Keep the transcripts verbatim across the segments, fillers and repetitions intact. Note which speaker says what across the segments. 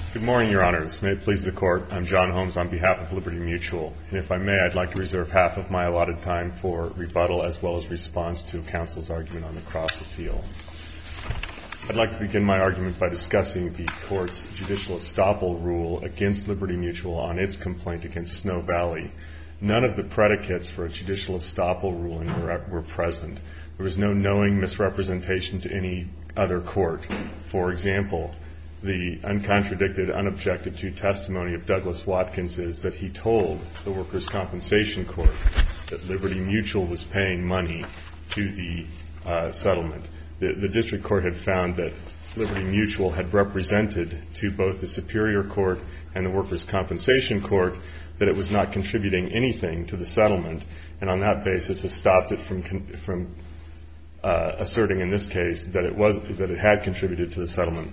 Speaker 1: Good morning, Your Honors. May it please the Court, I'm John Holmes on behalf of Liberty Mutual. And if I may, I'd like to reserve half of my allotted time for rebuttal as well as response to counsel's argument on the cross-appeal. I'd like to begin my argument by discussing the Court's judicial estoppel rule against Liberty Mutual on its complaint against Snow Valley. None of the predicates for a judicial estoppel ruling were, were present. There was no knowing misrepresentation to any other court. For example, the uncontradicted, unobjected to testimony of Douglas Watkins is that he told the Workers' Compensation Court that Liberty Mutual was paying money to the uh, settlement. The, the district court had found that Liberty Mutual had represented to both the Superior Court and the Workers' Compensation Court that it was not contributing anything to the settlement, and on that basis has stopped it from from uh, asserting in this case that it was that it had contributed to the settlement.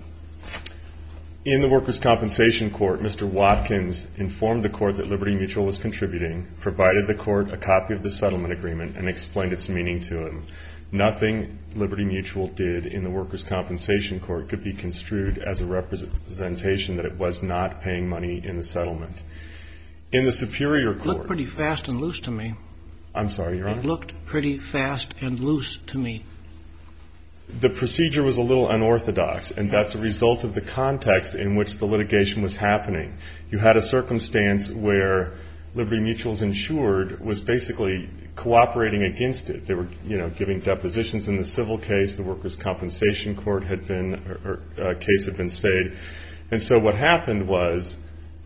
Speaker 1: In the Workers' Compensation Court, Mister Watkins informed the court that Liberty Mutual was contributing, provided the court a copy of the settlement agreement, and explained its meaning to him. Nothing Liberty Mutual did in the Workers' Compensation Court could be construed as a representation that it was not paying money in the settlement. In the Superior Court... It
Speaker 2: looked pretty fast and loose to me.
Speaker 1: I'm sorry, Your Honor?
Speaker 2: It looked pretty fast and loose to me.
Speaker 1: The procedure was a little unorthodox, and that's a result of the context in which the litigation was happening. You had a circumstance where Liberty Mutual's insured was basically cooperating against it. They were, you know, giving depositions in the civil case. The Workers' Compensation Court had been, or, or uh, case had been stayed. And so what happened was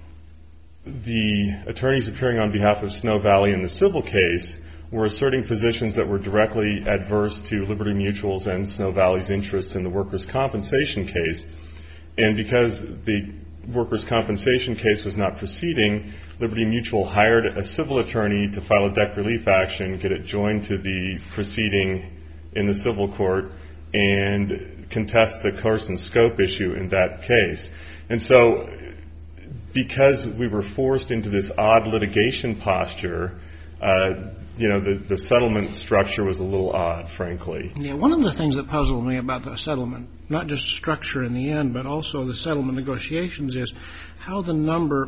Speaker 1: the attorneys appearing on behalf of Snow Valley in the civil case were asserting positions that were directly adverse to Liberty Mutual's and Snow Valley's interests in the workers' compensation case. And because the workers' compensation case was not proceeding, Liberty Mutual hired a civil attorney to file a debt relief action, get it joined to the proceeding in the civil court, and contest the course and scope issue in that case. And so because we were forced into this odd litigation posture, Uh, you know, the, the settlement structure was a little odd, frankly.
Speaker 2: Yeah, one of the things that puzzled me about the settlement, not just structure in the end, but also the settlement negotiations, is how the number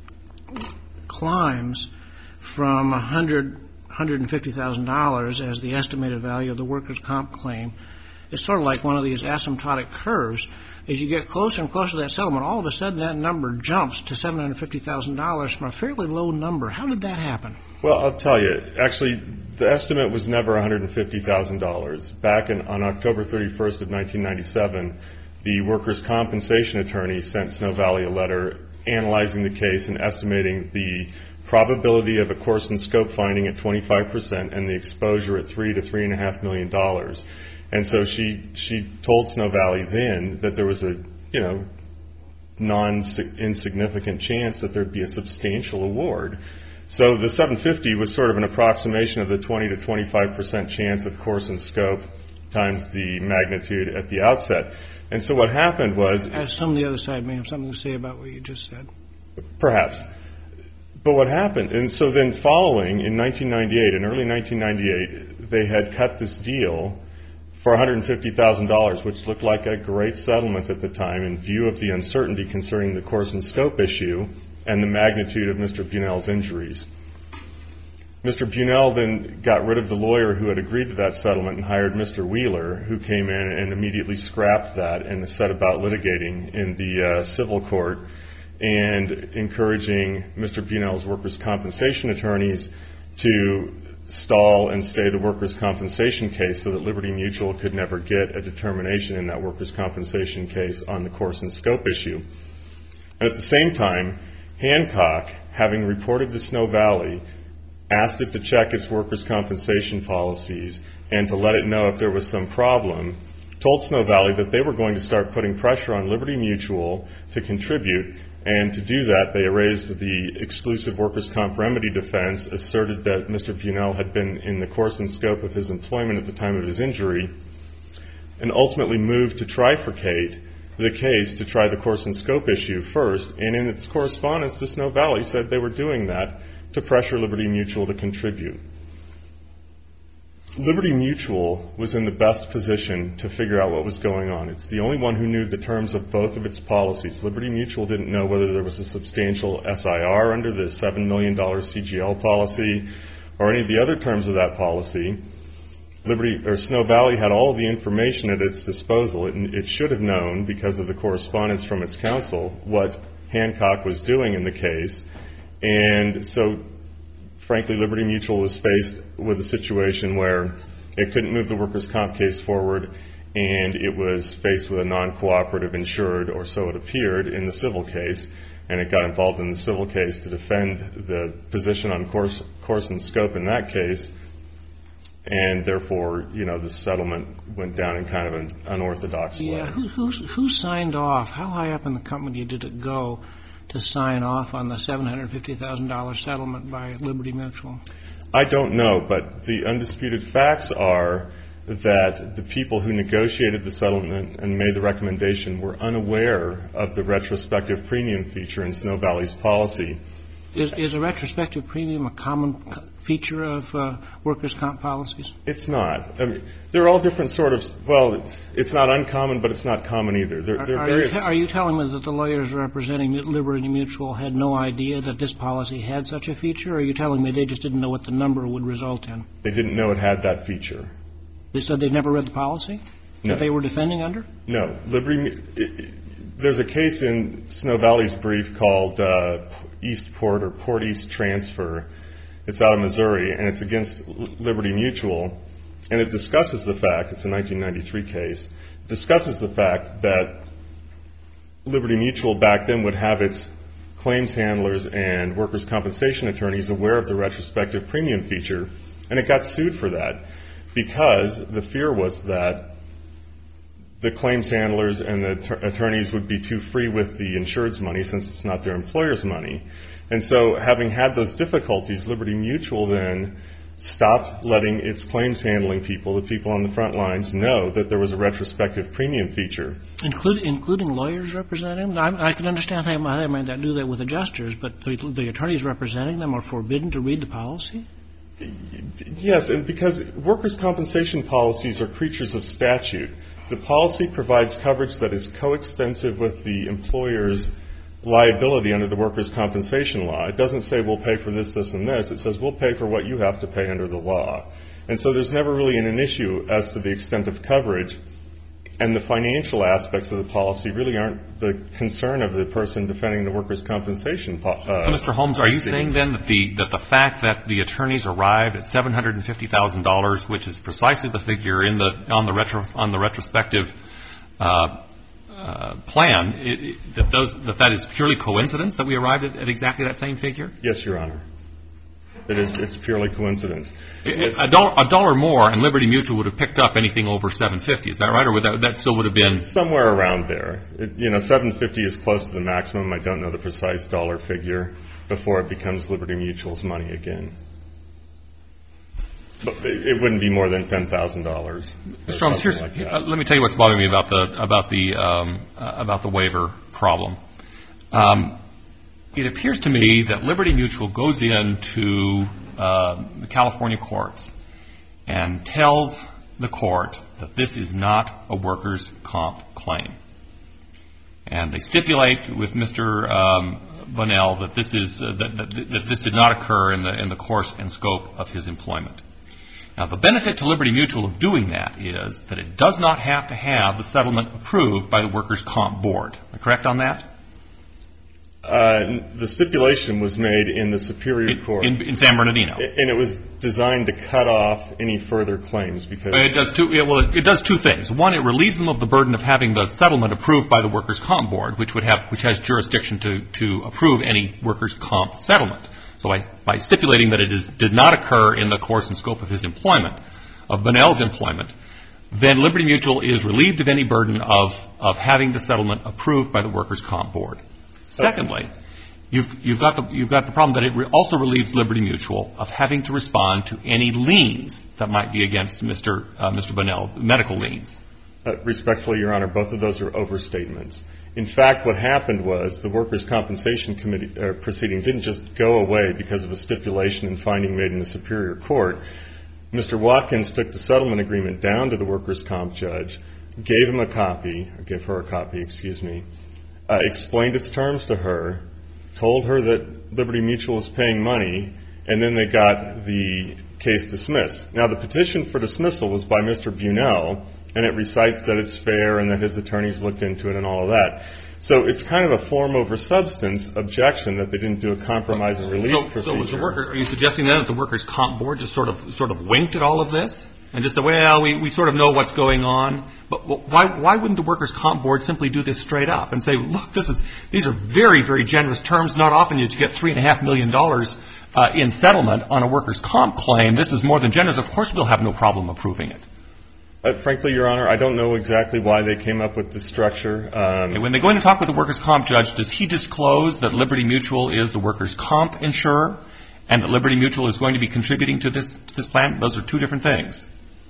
Speaker 2: climbs from one hundred thousand dollars, one hundred fifty thousand dollars as the estimated value of the workers' comp claim. It's sort of like one of these asymptotic curves. As you get closer and closer to that settlement, all of a sudden that number jumps to seven hundred fifty thousand dollars from a fairly low number. How did that happen?
Speaker 1: Well, I'll tell you. Actually, the estimate was never one hundred fifty thousand dollars. Back in, on October thirty-first of nineteen ninety-seven, the workers' compensation attorney sent Snow Valley a letter analyzing the case and estimating the probability of a course and scope finding at twenty-five percent and the exposure at three to three and a half million dollars. And so she she told Snow Valley then that there was a, you know, non-insignificant chance that there'd be a substantial award. So the seven hundred fifty was sort of an approximation of the twenty to twenty-five percent chance of course and scope times the magnitude at the outset. And so what happened was...
Speaker 2: As some of the other side may have something to say about what you just said.
Speaker 1: Perhaps. But what happened, and so then following in nineteen ninety-eight, in early nineteen ninety-eight, they had cut this deal for one hundred fifty thousand dollars, which looked like a great settlement at the time in view of the uncertainty concerning the course and scope issue and the magnitude of Mister Bunnell's injuries. Mister Bunnell then got rid of the lawyer who had agreed to that settlement and hired Mister Wheeler, who came in and immediately scrapped that and set about litigating in the uh, civil court and encouraging Mister Bunnell's workers' compensation attorneys to stall and stay the workers' compensation case so that Liberty Mutual could never get a determination in that workers' compensation case on the course and scope issue. And at the same time, Hancock, having reported to Snow Valley, asked it to check its workers' compensation policies and to let it know if there was some problem, told Snow Valley that they were going to start putting pressure on Liberty Mutual to contribute. And to do that, they raised the exclusive workers' comp remedy defense, asserted that Mister Bunnell had been in the course and scope of his employment at the time of his injury, and ultimately moved to trifurcate the case to try the course and scope issue first. And in its correspondence to Snow Valley, said they were doing that to pressure Liberty Mutual to contribute. Liberty Mutual was in the best position to figure out what was going on. It's the only one who knew the terms of both of its policies. Liberty Mutual didn't know whether there was a substantial S I R under the seven million dollars C G L policy or any of the other terms of that policy. Liberty or Snow Valley had all of the information at its disposal. It, it should have known, because of the correspondence from its counsel, what Hancock was doing in the case. And so, frankly, Liberty Mutual was faced with a situation where it couldn't move the workers' comp case forward, and it was faced with a non-cooperative insured, or so it appeared, in the civil case. And it got involved in the civil case to defend the position on course, course and scope in that case. And therefore, you know, the settlement went down in kind of an unorthodox way.
Speaker 2: Yeah, who, who, who signed off? How high up in the company did it go to sign off on the seven hundred fifty thousand dollars settlement by Liberty Mutual?
Speaker 1: I don't know, but the undisputed facts are that the people who negotiated the settlement and made the recommendation were unaware of the retrospective premium feature in Snow Valley's policy.
Speaker 2: Is, is a retrospective premium a common feature of uh, workers' comp policies?
Speaker 1: It's not. I mean, they're all different sort of, well, it's, it's not uncommon, but it's not common either. They're,
Speaker 2: are,
Speaker 1: they're
Speaker 2: are,
Speaker 1: various...
Speaker 2: you, are you telling me that the lawyers representing Liberty Mutual had no idea that this policy had such a feature, or are you telling me they just didn't know what the number would result in?
Speaker 1: They didn't know it had that feature.
Speaker 2: They said they never read the policy?
Speaker 1: No.
Speaker 2: That they were defending under?
Speaker 1: No. Liberty... It, it, there's a case in Snow Valley's brief called uh, Eastport or Port East Transfer. It's out of Missouri, and it's against Liberty Mutual. And it discusses the fact, it's a nineteen ninety-three case, discusses the fact that Liberty Mutual back then would have its claims handlers and workers' compensation attorneys aware of the retrospective premium feature, and it got sued for that because the fear was that the claims handlers and the t- attorneys would be too free with the insured's money since it's not their employer's money. And so having had those difficulties, Liberty Mutual then stopped letting its claims handling people, the people on the front lines, know that there was a retrospective premium feature.
Speaker 2: Include, including lawyers representing them? I, I can understand how they might not do that with adjusters, but the, the attorneys representing them are forbidden to read the policy?
Speaker 1: Yes, and because workers' compensation policies are creatures of statute, the policy provides coverage that is coextensive with the employer's liability under the workers' compensation law. It doesn't say we'll pay for this, this, and this. It says we'll pay for what you have to pay under the law. And so there's never really an issue as to the extent of coverage, and the financial aspects of the policy really aren't the concern of the person defending the workers' compensation policy. Uh,
Speaker 3: Mister Holmes, are you saying then that the that the fact that the attorneys arrived at seven hundred fifty thousand dollars, which is precisely the figure in the on the retro on the retrospective uh, uh, plan, it, it, that those that that is purely coincidence that we arrived at, at exactly that same figure?
Speaker 1: Yes, Your Honor. It is, it's purely coincidence.
Speaker 3: A dollar, a dollar more, and Liberty Mutual would have picked up anything over seven fifty. Is that right, or would that, that still would have been
Speaker 1: somewhere around there? It, you know, seven fifty is close to the maximum. I don't know the precise dollar figure before it becomes Liberty Mutual's money again. But it, it wouldn't be more than ten thousand dollars.
Speaker 3: Mister Holmes, here's, like uh, let me tell you what's bothering me about the about the um, uh, about the waiver problem. Um, It appears to me that Liberty Mutual goes into uh, the California courts and tells the court that this is not a workers' comp claim. And they stipulate with Mister Um, Bunnell that this is uh, that, that, that this did not occur in the in the course and scope of his employment. Now, the benefit to Liberty Mutual of doing that is that it does not have to have the settlement approved by the workers' comp board. Am I correct on that?
Speaker 1: Uh, the stipulation was made in the Superior
Speaker 3: in,
Speaker 1: Court.
Speaker 3: In, in San Bernardino.
Speaker 1: And it was designed to cut off any further claims because...
Speaker 3: It does two, it, well, it, it does two things. One, it relieves them of the burden of having the settlement approved by the Workers' Comp Board, which would have, which has jurisdiction to, to approve any Workers' Comp settlement. So by, by stipulating that it is, did not occur in the course and scope of his employment, of Bunnell's employment, then Liberty Mutual is relieved of any burden of, of having the settlement approved by the Workers' Comp Board. Secondly, you've, you've, got the, you've got the problem that it re- also relieves Liberty Mutual of having to respond to any liens that might be against Mister Uh, Mister Bunnell, medical liens.
Speaker 1: Uh, respectfully, Your Honor, both of those are overstatements. In fact, what happened was the Workers' Compensation Committee uh, proceeding didn't just go away because of a stipulation and finding made in the Superior Court. Mister Watkins took the settlement agreement down to the workers' comp judge, gave him a copy, or gave her a copy, excuse me, uh, explained its terms to her, told her that Liberty Mutual was paying money, and then they got the case dismissed. Now, the petition for dismissal was by Mister Bunnell, and it recites that it's fair and that his attorneys looked into it and all of that. So it's kind of a form over substance objection that they didn't do a compromise and release
Speaker 3: so,
Speaker 1: procedure.
Speaker 3: So was the worker, are you suggesting then that the workers' comp board just sort of sort of winked at all of this and just said, well, we, we sort of know what's going on? But why why wouldn't the workers' comp board simply do this straight up and say, look, this is these are very, very generous terms. Not often you get three and a half million dollars uh, in settlement on a workers' comp claim. This is more than generous. Of course, we'll have no problem approving it.
Speaker 1: Uh, frankly, Your Honor, I don't know exactly why they came up with this structure. Um,
Speaker 3: and when they go in to talk with the workers' comp judge, does he disclose that Liberty Mutual is the workers' comp insurer and that Liberty Mutual is going to be contributing to this, to this plan? Those are two different things.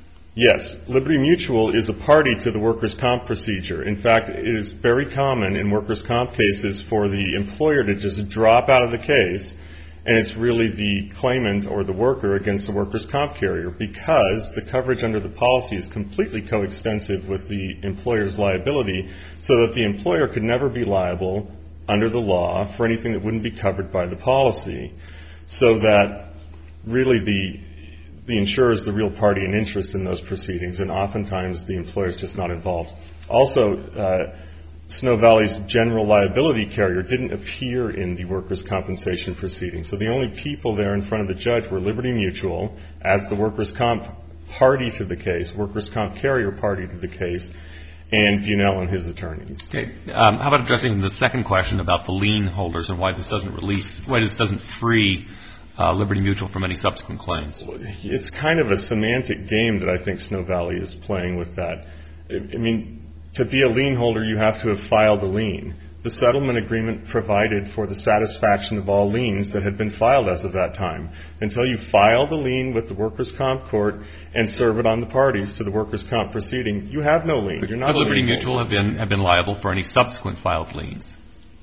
Speaker 1: Yes. Liberty Mutual is a party to the workers' comp procedure. In fact, it is very common in workers' comp cases for the employer to just drop out of the case, and it's really the claimant or the worker against the workers' comp carrier, because the coverage under the policy is completely coextensive with the employer's liability, so that the employer could never be liable under the law for anything that wouldn't be covered by the policy. So that really the the insurer is the real party in interest in those proceedings, and oftentimes the employer is just not involved. Also, uh, Snow Valley's general liability carrier didn't appear in the workers' compensation proceeding. So the only people there in front of the judge were Liberty Mutual as the workers' comp party to the case, workers' comp carrier party to the case, and Bunnell and his attorneys.
Speaker 3: Okay. Um, how about addressing the second question about the lien holders and why this doesn't release, why this doesn't free uh, Liberty Mutual from any subsequent claims?
Speaker 1: It's kind of a semantic game that I think Snow Valley is playing with that. I mean, to be a lien holder, you have to have filed a lien. The settlement agreement provided for the satisfaction of all liens that had been filed as of that time. Until you file the lien with the workers' comp court and serve it on the parties to the workers' comp proceeding, you have no lien. You're not
Speaker 3: Could
Speaker 1: a
Speaker 3: Liberty
Speaker 1: lien
Speaker 3: Mutual
Speaker 1: holder.
Speaker 3: have been have been liable for any subsequent filed liens?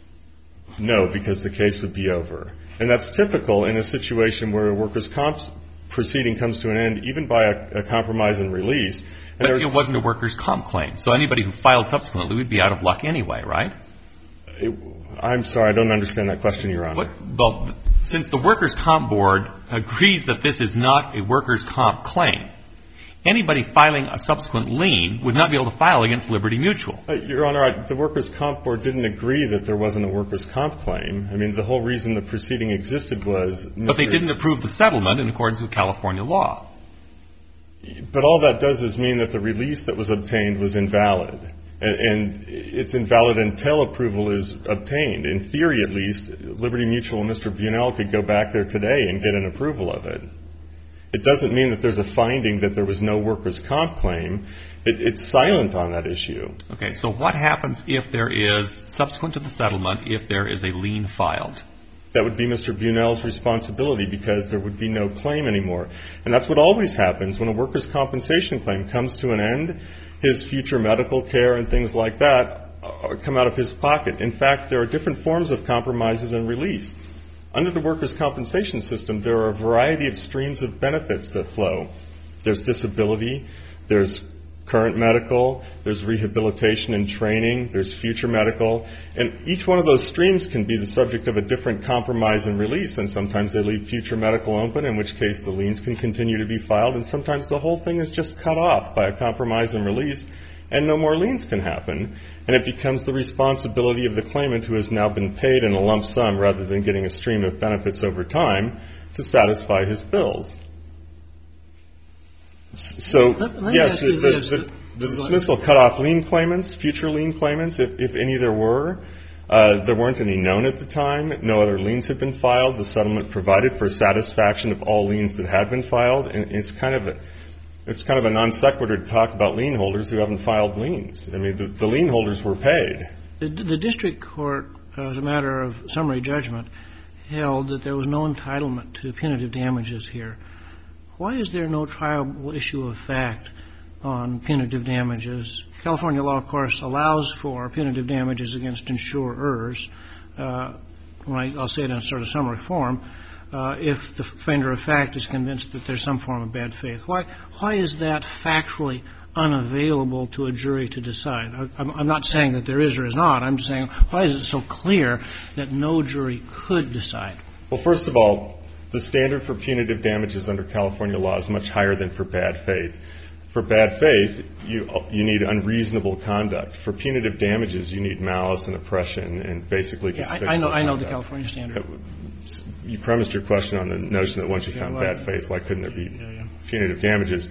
Speaker 1: No, because the case would be over. And that's typical in a situation where a workers' comp proceeding comes to an end, even by a, a compromise and release. And
Speaker 3: But it wasn't a workers' comp claim, so anybody who filed subsequently would be out of luck anyway, right?
Speaker 1: It, I'm sorry, I don't understand that question, Your Honor.
Speaker 3: What, well, since the workers' comp board agrees that this is not a workers' comp claim, anybody filing a subsequent lien would not be able to file against Liberty Mutual.
Speaker 1: Uh, Your Honor, I, the workers' comp board didn't agree that there wasn't a workers' comp claim. I mean, the whole reason the proceeding existed was... Mister
Speaker 3: But they didn't approve the settlement in accordance with California law.
Speaker 1: But all that does is mean that the release that was obtained was invalid. And, and it's invalid until approval is obtained. In theory, at least, Liberty Mutual and Mister Bunnell could go back there today and get an approval of it. It doesn't mean that there's a finding that there was no workers' comp claim. It, it's silent on that issue.
Speaker 3: Okay, so what happens if there is, subsequent to the settlement, if there is a lien filed?
Speaker 1: That would be Mister Bunnell's responsibility, because there would be no claim anymore. And that's what always happens when a workers' compensation claim comes to an end. His future medical care and things like that come out of his pocket. In fact, there are different forms of compromises and release. Under the workers' compensation system, there are a variety of streams of benefits that flow. There's disability, there's current medical, there's rehabilitation and training, there's future medical, and each one of those streams can be the subject of a different compromise and release, and sometimes they leave future medical open, in which case the liens can continue to be filed, and sometimes the whole thing is just cut off by a compromise and release, and no more liens can happen, and it becomes the responsibility of the claimant, who has now been paid in a lump sum rather than getting a stream of benefits over time, to satisfy his bills. So,
Speaker 2: let, let
Speaker 1: yes, the, the,
Speaker 2: the,
Speaker 1: the dismissal cut off lien claimants, future lien claimants, if, if any there were. Uh, there weren't any known at the time. No other liens had been filed. The settlement provided for satisfaction of all liens that had been filed. And it's kind of a, it's kind of a non sequitur to talk about lien holders who haven't filed liens. I mean, the, the lien holders were paid.
Speaker 2: The, the district court, uh, as a matter of summary judgment, held that there was no entitlement to punitive damages here. Why is there no triable issue of fact on punitive damages? California law, of course, allows for punitive damages against insurers. Uh, when I, I'll say it in a sort of summary form. uh, if the finder of fact is convinced that there's some form of bad faith? Why, why is that factually unavailable to a jury to decide? I'm, I'm not saying that there is or is not. I'm just saying, why is it so clear that no jury could decide?
Speaker 1: Well, first of all, the standard for punitive damages under California law is much higher than for bad faith. For bad faith, you you need unreasonable conduct. For punitive damages, you need malice and oppression and basically
Speaker 2: yeah,
Speaker 1: despicable
Speaker 2: I, I know
Speaker 1: conduct.
Speaker 2: I know the California standard.
Speaker 1: You premised your question on the notion that once you
Speaker 2: yeah,
Speaker 1: found
Speaker 2: well,
Speaker 1: bad faith, why couldn't there be
Speaker 2: yeah, yeah.
Speaker 1: punitive damages?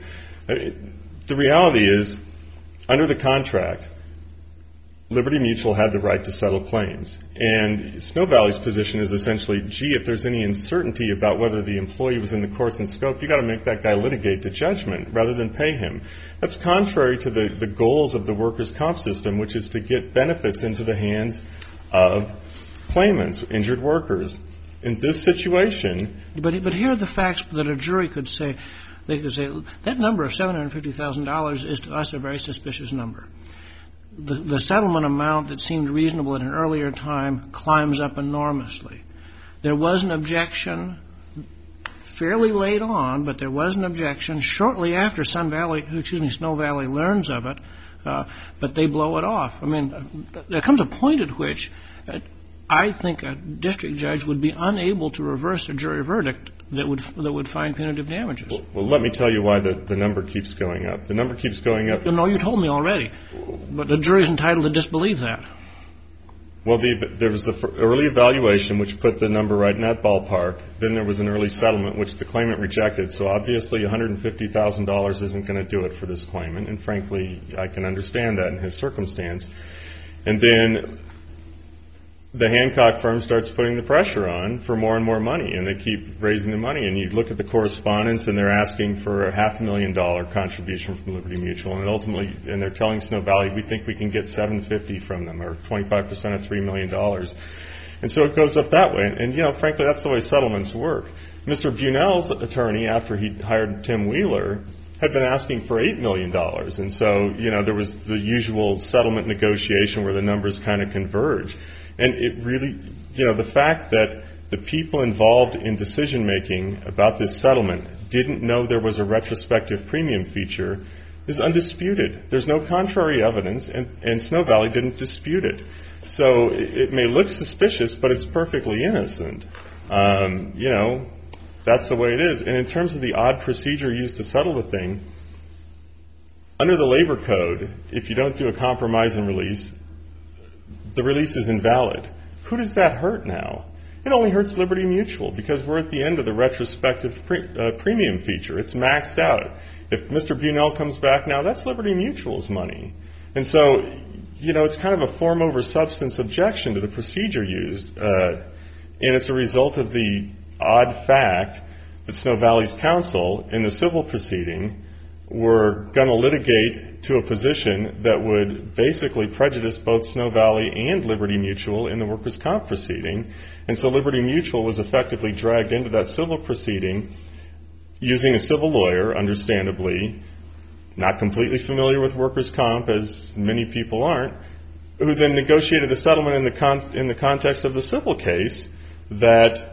Speaker 1: The reality is, under the contract, Liberty Mutual had the right to settle claims. And Snow Valley's position is essentially, gee, if there's any uncertainty about whether the employee was in the course and scope, you've got to make that guy litigate to judgment rather than pay him. That's contrary to the, the goals of the workers' comp system, which is to get benefits into the hands of claimants, injured workers. In this situation...
Speaker 2: But, but here are the facts that a jury could say. They could say, that number of seven hundred fifty thousand dollars is to us a very suspicious number. The, the settlement amount that seemed reasonable at an earlier time climbs up enormously. There was an objection fairly late on, but there was an objection shortly after Sun Valley, excuse me, Snow Valley learns of it, uh, but they blow it off. I mean, there comes a point at which uh, I think a district judge would be unable to reverse a jury verdict that would that would find punitive damages.
Speaker 1: Well, well, let me tell you why the, the number keeps going up. The number keeps going up.
Speaker 2: No, you told me already. But the jury's entitled to disbelieve that.
Speaker 1: Well, the, there was the early evaluation, which put the number right in that ballpark. Then there was an early settlement, which the claimant rejected. So obviously one hundred fifty thousand dollars isn't going to do it for this claimant. And frankly, I can understand that in his circumstance. And then the Hancock firm starts putting the pressure on for more and more money, and they keep raising the money. And you look at the correspondence, and they're asking for a half a million dollar contribution from Liberty Mutual, and ultimately, and they're telling Snow Valley, we think we can get seven hundred fifty from them, or twenty-five percent of three million dollars. And so it goes up that way. And, you know, frankly, that's the way settlements work. Mister Bunnell's attorney, after he hired Tim Wheeler, had been asking for eight million dollars. And so, you know, there was the usual settlement negotiation where the numbers kind of converge. And it really, you know, the fact that the people involved in decision-making about this settlement didn't know there was a retrospective premium feature is undisputed. There's no contrary evidence, and, and Snow Valley didn't dispute it. So it, it may look suspicious, but it's perfectly innocent. Um, you know, that's the way it is. And in terms of the odd procedure used to settle the thing, under the labor code, if you don't do a compromise and release, the release is invalid. Who does that hurt now? It only hurts Liberty Mutual because we're at the end of the retrospective pre- uh, premium feature. It's maxed out. If Mister Bunnell comes back now, that's Liberty Mutual's money. And so, you know, it's kind of a form over substance objection to the procedure used. Uh, and it's a result of the odd fact that Snow Valley's counsel in the civil proceeding were going to litigate to a position that would basically prejudice both Snow Valley and Liberty Mutual in the workers' comp proceeding. And so Liberty Mutual was effectively dragged into that civil proceeding using a civil lawyer, understandably, not completely familiar with workers' comp, as many people aren't, who then negotiated a settlement in the con- in the context of the civil case that,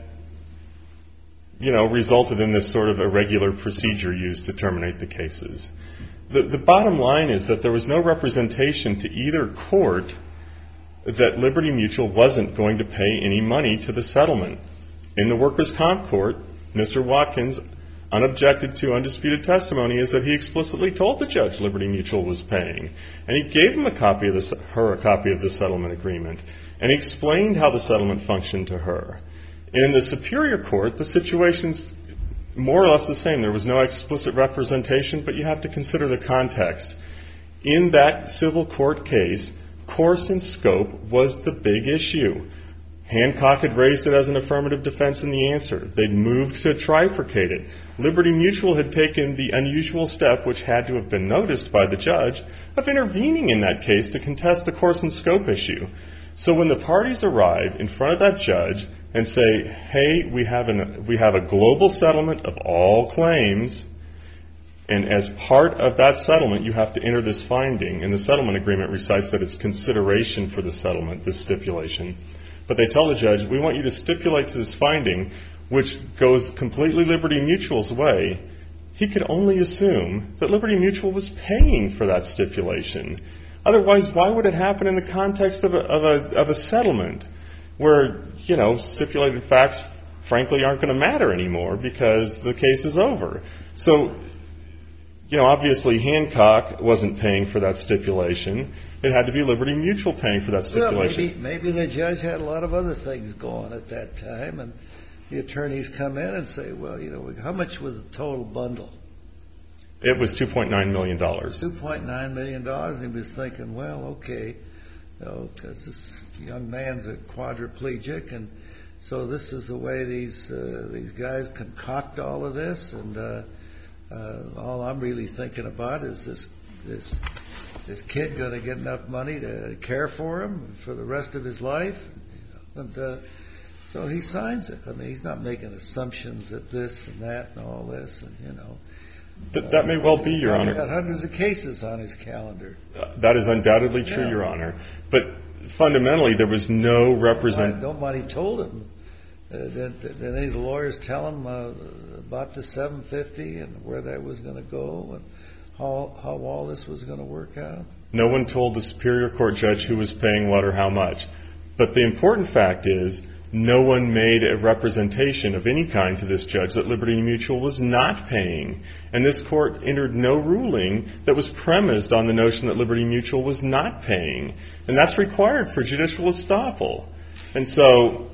Speaker 1: you know, resulted in this sort of irregular procedure used to terminate the cases. The, the bottom line is that there was no representation to either court that Liberty Mutual wasn't going to pay any money to the settlement. In the workers' comp court, Mister Watkins' unobjected to, undisputed testimony is that he explicitly told the judge Liberty Mutual was paying. And he gave him a copy of the, her a copy of the settlement agreement. And he explained how the settlement functioned to her. And in the Superior Court, the situation's more or less the same. There was no explicit representation, but you have to consider the context. In that civil court case, course and scope was the big issue. Hancock had raised it as an affirmative defense in the answer. They'd moved to trifurcate it. Liberty Mutual had taken the unusual step, which had to have been noticed by the judge, of intervening in that case to contest the course and scope issue. So when the parties arrive in front of that judge and say, hey, we have an we have a global settlement of all claims, and as part of that settlement, you have to enter this finding, and the settlement agreement recites that it's consideration for the settlement, this stipulation. But they tell the judge, we want you to stipulate to this finding which goes completely Liberty Mutual's way, he could only assume that Liberty Mutual was paying for that stipulation. Otherwise, why would it happen in the context of a, of a, of a settlement where, you know, stipulated facts, frankly, aren't going to matter anymore because the case is over? So, you know, obviously Hancock wasn't paying for that stipulation. It had to be Liberty Mutual paying for that stipulation.
Speaker 4: Well, maybe, maybe the judge had a lot of other things going at that time, and the attorneys come in and say, well, you know, how much was the total bundle?
Speaker 1: It was two point nine million dollars.
Speaker 4: two point nine million dollars, and he was thinking, well, okay, you know, because this young man's a quadriplegic, and so this is the way these uh, these guys concoct all of this, and uh, uh, all I'm really thinking about is this this this kid going to get enough money to care for him for the rest of his life, and uh, so he signs it. I mean, he's not making assumptions that this and that and all this, and you know.
Speaker 1: That, that may well be, Your Honor.
Speaker 4: He's got hundreds of cases on his calendar.
Speaker 1: Uh, that is undoubtedly true,
Speaker 4: yeah.
Speaker 1: Your Honor. But fundamentally, there was no represent.
Speaker 4: Nobody told him. Uh, did, did any of the lawyers tell him uh, about the seven fifty and where that was going to go and how how all this was going to work out?
Speaker 1: No one told the Superior Court judge who was paying what or how much. But the important fact is, no one made a representation of any kind to this judge that Liberty Mutual was not paying. And this court entered no ruling that was premised on the notion that Liberty Mutual was not paying. And that's required for judicial estoppel. And so...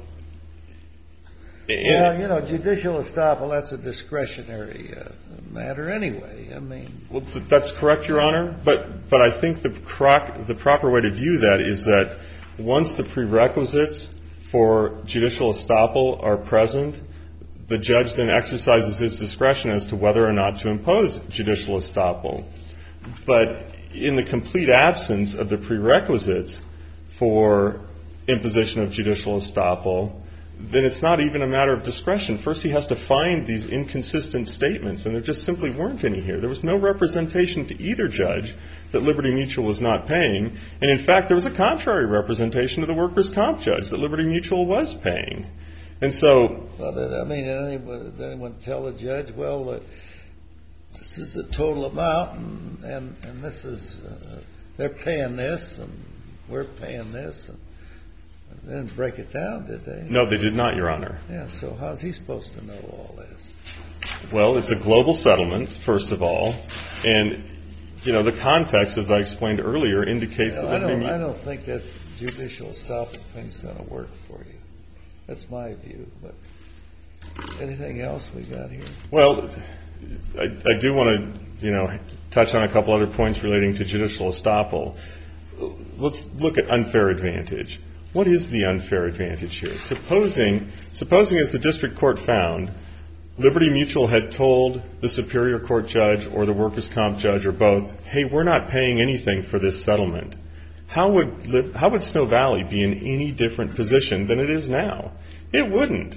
Speaker 4: Well, you know, judicial estoppel, that's a discretionary uh, matter anyway. I mean...
Speaker 1: Well, th- that's correct, Your Honor. But but I think the, croc- the proper way to view that is that once the prerequisites for judicial estoppel are present, the judge then exercises his discretion as to whether or not to impose judicial estoppel. But in the complete absence of the prerequisites for imposition of judicial estoppel, then it's not even a matter of discretion. First, he has to find these inconsistent statements, and there just simply weren't any here. There was no representation to either judge that Liberty Mutual was not paying. And, in fact, there was a contrary representation to the workers' comp judge that Liberty Mutual was paying. And so... Well,
Speaker 4: I mean, did anyone, did anyone tell the judge, well, uh, this is the total amount, and, and, and this is, uh, they're paying this, and we're paying this, and they didn't break it down, did they?
Speaker 1: No, they did not, Your Honor.
Speaker 4: Yeah, so how's he supposed to know all this?
Speaker 1: Well, it's a global settlement, first of all, and, you know, the context, as I explained earlier, indicates
Speaker 4: yeah,
Speaker 1: that...
Speaker 4: I don't,
Speaker 1: Liberty
Speaker 4: I don't think that judicial estoppel thing's going to work for you. That's my view, but anything else we got here?
Speaker 1: Well, I, I do want to, you know, touch on a couple other points relating to judicial estoppel. Let's look at unfair advantage. What is the unfair advantage here? Supposing, supposing as the district court found, Liberty Mutual had told the Superior Court judge or the workers' comp judge or both, hey, we're not paying anything for this settlement. How would, how would Snow Valley be in any different position than it is now? It wouldn't.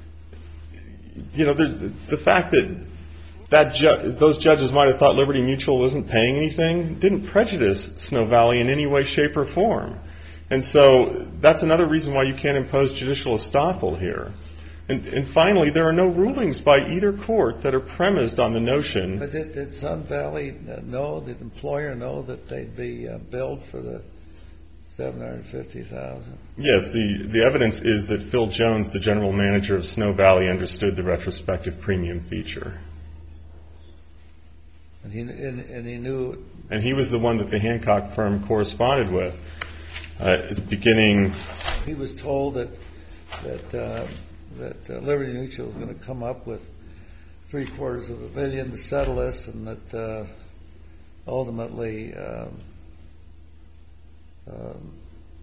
Speaker 1: You know, the, the fact that that ju- those judges might have thought Liberty Mutual wasn't paying anything didn't prejudice Snow Valley in any way, shape, or form. And so that's another reason why you can't impose judicial estoppel here. And, and finally, there are no rulings by either court that are premised on the notion...
Speaker 4: But did, did Sun Valley know, did the employer know that they'd be uh, billed for the seven hundred fifty thousand dollars?
Speaker 1: Yes, the, the evidence is that Phil Jones, the general manager of Snow Valley, understood the retrospective premium feature.
Speaker 4: And he, and, and he knew...
Speaker 1: And he was the one that the Hancock firm corresponded with. Uh, at the beginning...
Speaker 4: He was told that that uh, that uh, Liberty Mutual was going to come up with three quarters of a billion to settle this, and that uh, ultimately um, um,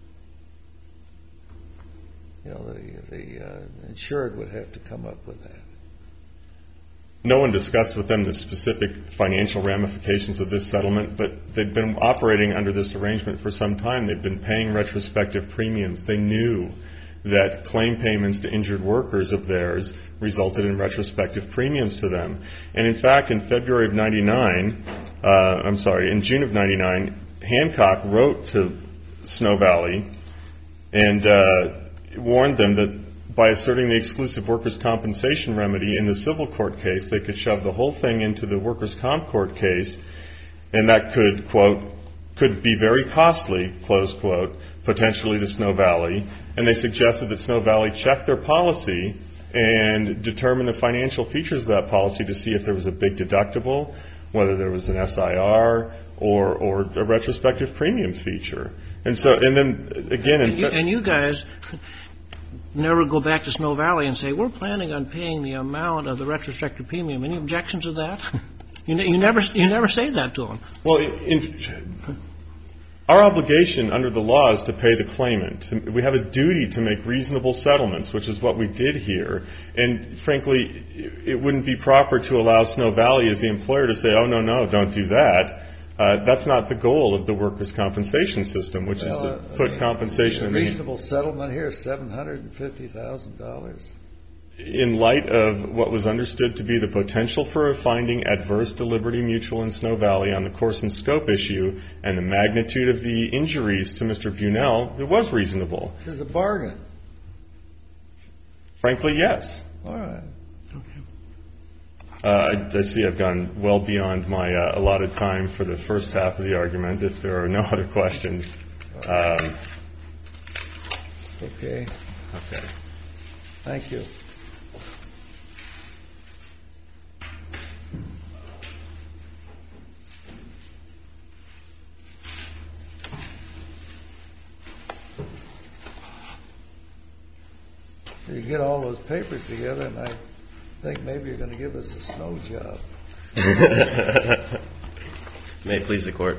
Speaker 4: you know the the uh, insured would have to come up with that.
Speaker 1: No one discussed with them the specific financial ramifications of this settlement, but they'd been operating under this arrangement for some time. They'd been paying retrospective premiums. They knew that claim payments to injured workers of theirs resulted in retrospective premiums to them. And in fact, in February of ninety-nine, uh, I'm sorry, in June of ninety-nine, Hancock wrote to Snow Valley and uh, warned them that by asserting the exclusive workers' compensation remedy in the civil court case, they could shove the whole thing into the workers' comp court case, and that could, quote, could be very costly, close quote, potentially to Snow Valley. And they suggested that Snow Valley check their policy and determine the financial features of that policy to see if there was a big deductible, whether there was an S I R or or a retrospective premium feature. And so, and then again,
Speaker 2: and you, and you guys never go back to Snow Valley and say, we're planning on paying the amount of the retrospective premium. Any objections to that? you, you never you never say that to them.
Speaker 1: Well, in, our obligation under the law is to pay the claimant. We have a duty to make reasonable settlements, which is what we did here. And frankly, it wouldn't be proper to allow Snow Valley as the employer to say, oh, no, no, don't do that. Uh, that's not the goal of the workers' compensation system, which
Speaker 4: well,
Speaker 1: is to
Speaker 4: uh,
Speaker 1: put
Speaker 4: I mean,
Speaker 1: compensation in
Speaker 4: a reasonable settlement here is seven hundred fifty thousand dollars.
Speaker 1: In light of what was understood to be the potential for a finding adverse to Liberty Mutual and Snow Valley on the course and scope issue and the magnitude of the injuries to Mister Bunell, it was reasonable.
Speaker 4: It was a bargain.
Speaker 1: Frankly, yes.
Speaker 4: All right.
Speaker 1: Uh, I, I see I've gone well beyond my uh, allotted time for the first half of the argument. If there are no other questions. Um,
Speaker 4: okay.
Speaker 1: Okay.
Speaker 4: Thank you. You get all those papers together, and I think maybe you're going to give us a snow job.
Speaker 5: May it please the Court.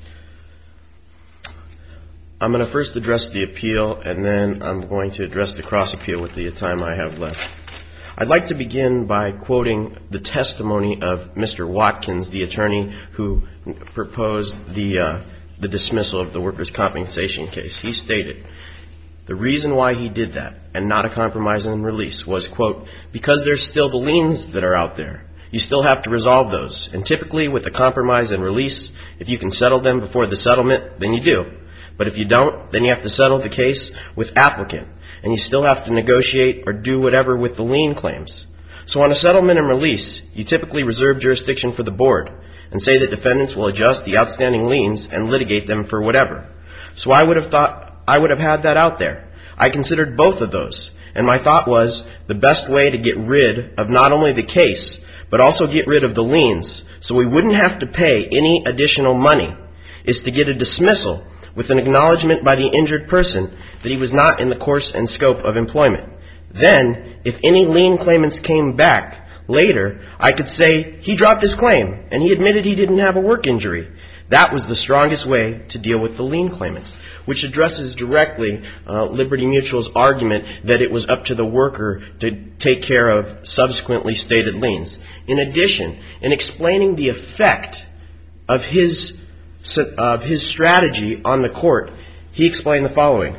Speaker 5: I'm going to first address the appeal, and then I'm going to address the cross-appeal with the time I have left. I'd like to begin by quoting the testimony of Mister Watkins, the attorney who proposed the uh, the dismissal of the workers' compensation case. He stated, the reason why he did that and not a compromise and release was, quote, because there's still the liens that are out there. You still have to resolve those. And typically with a compromise and release, if you can settle them before the settlement, then you do. But if you don't, then you have to settle the case with applicant. And you still have to negotiate or do whatever with the lien claims. So on a settlement and release, you typically reserve jurisdiction for the board and say that defendants will adjust the outstanding liens and litigate them for whatever. So I would have thought I would have had that out there. I considered both of those. And my thought was the best way to get rid of not only the case, but also get rid of the liens so we wouldn't have to pay any additional money is to get a dismissal with an acknowledgement by the injured person that he was not in the course and scope of employment. Then, if any lien claimants came back later, I could say he dropped his claim and he admitted he didn't have a work injury. That was the strongest way to deal with the lien claimants, which addresses directly uh, Liberty Mutual's argument that it was up to the worker to take care of subsequently stated liens. In addition, in explaining the effect of his of his strategy on the court, he explained the following,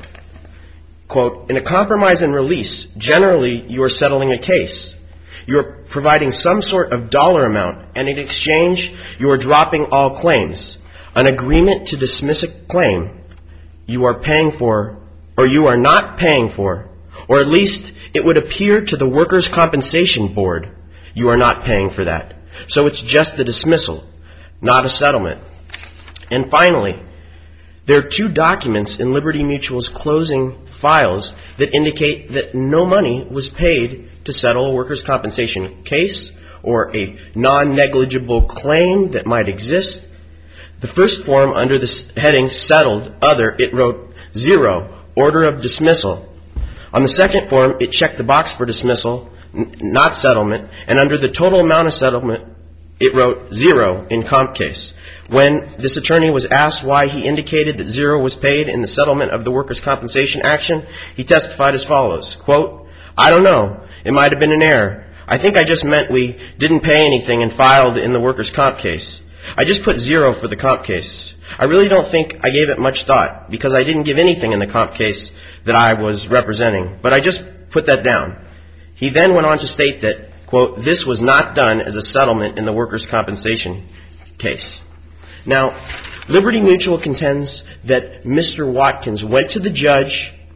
Speaker 5: quote, in a compromise and release, generally you are settling a case. You are providing some sort of dollar amount, and in exchange, you are dropping all claims. An agreement to dismiss a claim you are paying for, or you are not paying for, or at least it would appear to the Workers' Compensation Board you are not paying for that. So it's just the dismissal, not a settlement. And finally, there are two documents in Liberty Mutual's closing files that indicate that no money was paid to settle a workers' compensation case or a non-negligible claim that might exist. The first form under the heading settled other, it wrote zero, order of dismissal. On the second form, it checked the box for dismissal, n- not settlement, and under the total amount of settlement, it wrote zero in comp case. When this attorney was asked why he indicated that zero was paid in the settlement of the workers' compensation action, he testified as follows, quote, I don't know. It might have been an error. I think I just meant we didn't pay anything and filed in the workers' comp case. I just put zero for the comp case. I really don't think I gave it much thought because I didn't give anything in the comp case that I was representing, but I just put that down. He then went on to state that, quote, this was not done as a settlement in the workers' compensation case. Now, Liberty Mutual contends that Mister Watkins went to the judge,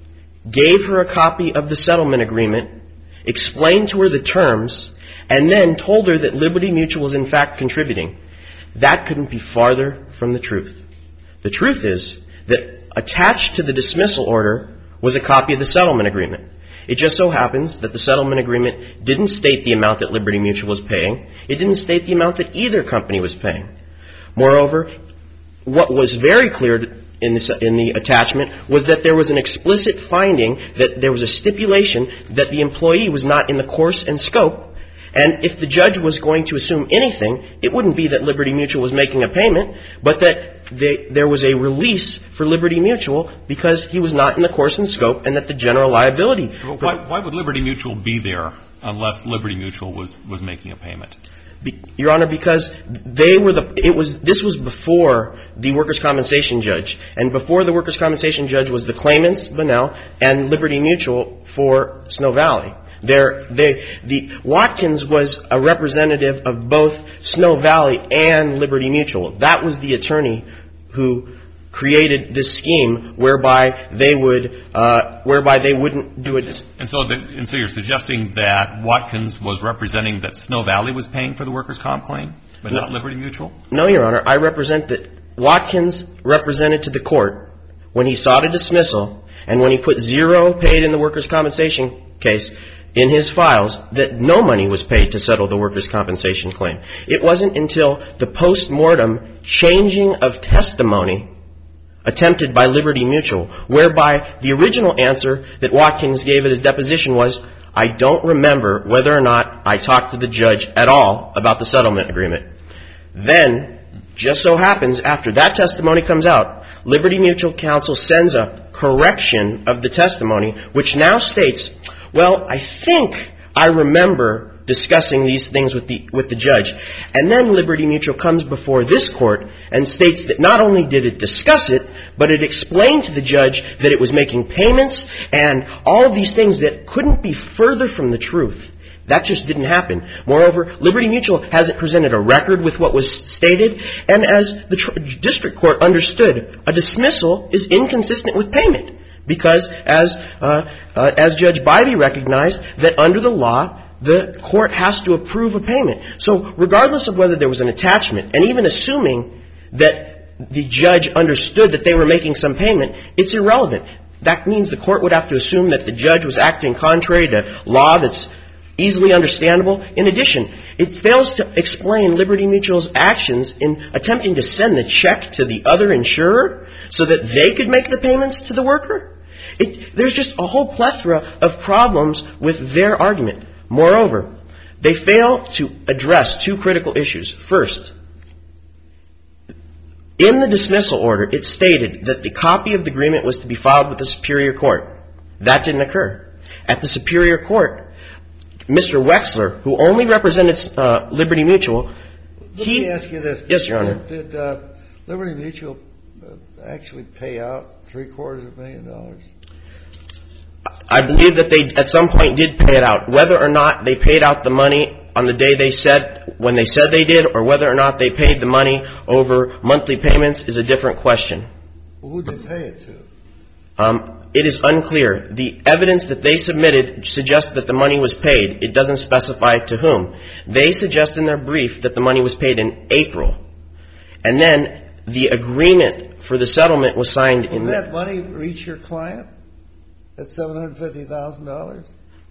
Speaker 5: gave her a copy of the settlement agreement, explained to her the terms, and then told her that Liberty Mutual was in fact contributing. That couldn't be farther from the truth. The truth is that attached to the dismissal order was a copy of the settlement agreement. It just so happens that the settlement agreement didn't state the amount that Liberty Mutual was paying. It didn't state the amount that either company was paying. Moreover, what was very clear in the, in the attachment was that there was an explicit finding that there was a stipulation that the employee was not in the course and scope. And if the judge was going to assume anything, it wouldn't be that Liberty Mutual was making a payment, but that they, there was a release for Liberty Mutual because he was not in the course and scope, and that the general liability.
Speaker 3: But why, why would Liberty Mutual be there unless Liberty Mutual was, was making a payment?
Speaker 5: Be, Your Honor, because they were the, it was, this was before the workers' compensation judge. And before the workers' compensation judge was the claimants, Bunnell, and Liberty Mutual for Snow Valley. There, they, the, Watkins was a representative of both Snow Valley and Liberty Mutual. That was the attorney who created this scheme whereby they would, uh, whereby they wouldn't do it.
Speaker 3: And so, the, and so you're suggesting that Watkins was representing that Snow Valley was paying for the workers' comp claim, but not Liberty Mutual?
Speaker 5: No, Your Honor. I represent that Watkins represented to the court when he sought a dismissal and when he put zero paid in the workers' compensation case in his files that no money was paid to settle the workers' compensation claim. It wasn't until the post-mortem changing of testimony attempted by Liberty Mutual, whereby the original answer that Watkins gave at his deposition was, I don't remember whether or not I talked to the judge at all about the settlement agreement. Then, just so happens, after that testimony comes out, Liberty Mutual counsel sends a correction of the testimony, which now states, well, I think I remember discussing these things with the with the judge. And then Liberty Mutual comes before this court and states that not only did it discuss it, but it explained to the judge that it was making payments and all of these things that couldn't be further from the truth. That just didn't happen. Moreover, Liberty Mutual hasn't presented a record with what was stated, and as the tr- district court understood, a dismissal is inconsistent with payment. Because, as uh, uh, as Judge Bivey recognized, that under the law, the court has to approve a payment. So, regardless of whether there was an attachment, and even assuming that the judge understood that they were making some payment, it's irrelevant. That means the court would have to assume that the judge was acting contrary to law that's easily understandable. In addition, it fails to explain Liberty Mutual's actions in attempting to send the check to the other insurer so that they could make the payments to the worker. It, there's just a whole plethora of problems with their argument. Moreover, they fail to address two critical issues. First, in the dismissal order, it stated that the copy of the agreement was to be filed with the Superior Court. That didn't occur. At the Superior Court, Mister Wexler, who only represented uh, Liberty Mutual,
Speaker 4: Let
Speaker 5: he...
Speaker 4: me ask you this.
Speaker 5: Yes, Your Honor.
Speaker 4: Did, did uh, Liberty Mutual uh, actually pay out three quarters of a million dollars?
Speaker 5: I believe that they at some point did pay it out. Whether or not they paid out the money on the day they said, when they said they did, or whether or not they paid the money over monthly payments is a different question.
Speaker 4: Well, who did they pay it to?
Speaker 5: Um, it is unclear. The evidence that they submitted suggests that the money was paid. It doesn't specify to whom. They suggest in their brief that the money was paid in April. And then the agreement for the settlement was signed in...
Speaker 4: Did that money reach your client at seven hundred fifty thousand dollars?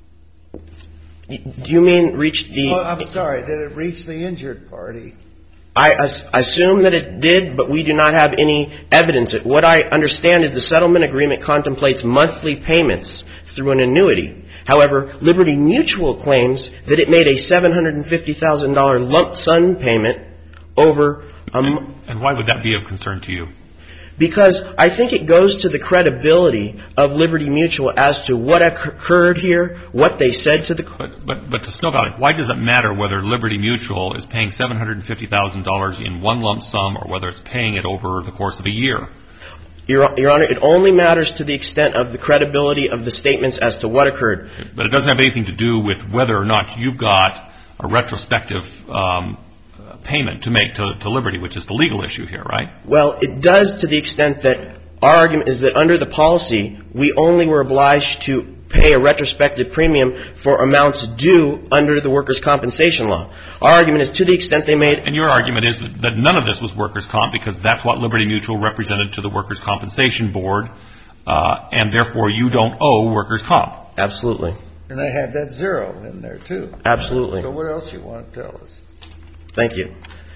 Speaker 5: Do you mean reach the...
Speaker 4: Oh, I'm sorry. Did it reach the injured party?
Speaker 5: I as- assume that it did, but we do not have any evidence. What I understand is the settlement agreement contemplates monthly payments through an annuity. However, Liberty Mutual claims that it made a seven hundred fifty thousand dollars lump sum payment over a m-
Speaker 3: and, and why would that be of concern to you?
Speaker 5: Because I think it goes to the credibility of Liberty Mutual as to what occurred here, what they said to the...
Speaker 3: But, but, but to Snow Valley, why does it matter whether Liberty Mutual is paying seven hundred fifty thousand dollars in one lump sum or whether it's paying it over the course of a year?
Speaker 5: Your, Your Honor, it only matters to the extent of the credibility of the statements as to what occurred.
Speaker 3: But it doesn't have anything to do with whether or not you've got a retrospective um, payment to make to, to Liberty, which is the legal issue here, right?
Speaker 5: Well, it does to the extent that our argument is that under the policy, we only were obliged to pay a retrospective premium for amounts due under the workers' compensation law. Our argument is to the extent they made...
Speaker 3: And your argument is that none of this was workers' comp because that's what Liberty Mutual represented to the Workers' Compensation Board, uh, and therefore you don't owe workers' comp.
Speaker 5: Absolutely.
Speaker 4: And they had that zero in there, too.
Speaker 5: Absolutely.
Speaker 4: So what else you want to tell us?
Speaker 5: Thank you.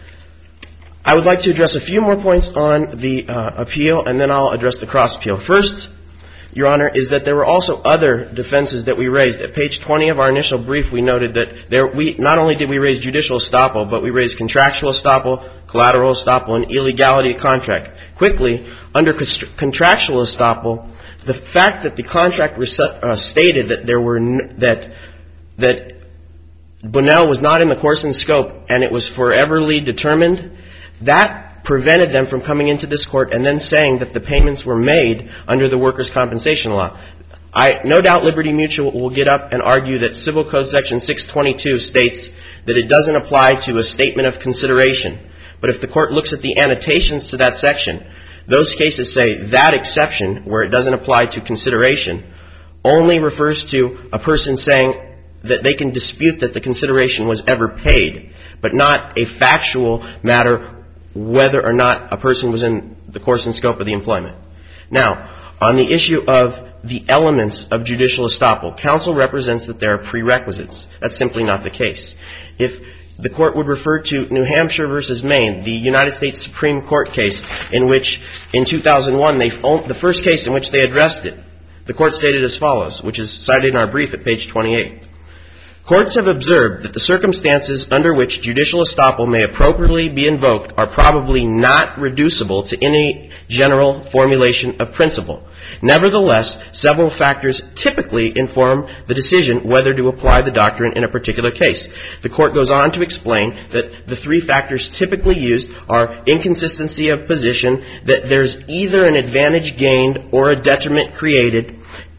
Speaker 5: I would like to address a few more points on the uh, appeal, and then I'll address the cross-appeal. First, Your Honor, is that there were also other defenses that we raised. At page twenty of our initial brief, we noted that there, we not only did we raise judicial estoppel, but we raised contractual estoppel, collateral estoppel, and illegality of contract. Quickly, under contractual estoppel, the fact that the contract was, uh, stated that there were n- that that Bunnell was not in the course and scope, and it was foreverly determined, that prevented them from coming into this court and then saying that the payments were made under the workers' compensation law. I no doubt Liberty Mutual will get up and argue that Civil Code Section six twenty-two states that it doesn't apply to a statement of consideration. But if the court looks at the annotations to that section, those cases say that exception, where it doesn't apply to consideration, only refers to a person saying that they can dispute that the consideration was ever paid, but not a factual matter whether or not a person was in the course and scope of the employment. Now, on the issue of the elements of judicial estoppel, counsel represents that there are prerequisites. That's simply not the case. If the court would refer to New Hampshire versus Maine, the United States Supreme Court case in which, in two thousand one, they, the first case in which they addressed it, the court stated as follows, which is cited in our brief at page twenty-eight. Courts have observed that the circumstances under which judicial estoppel may appropriately be invoked are probably not reducible to any general formulation of principle. Nevertheless, several factors typically inform the decision whether to apply the doctrine in a particular case. The court goes on to explain that the three factors typically used are inconsistency of position, that there's either an advantage gained or a detriment created,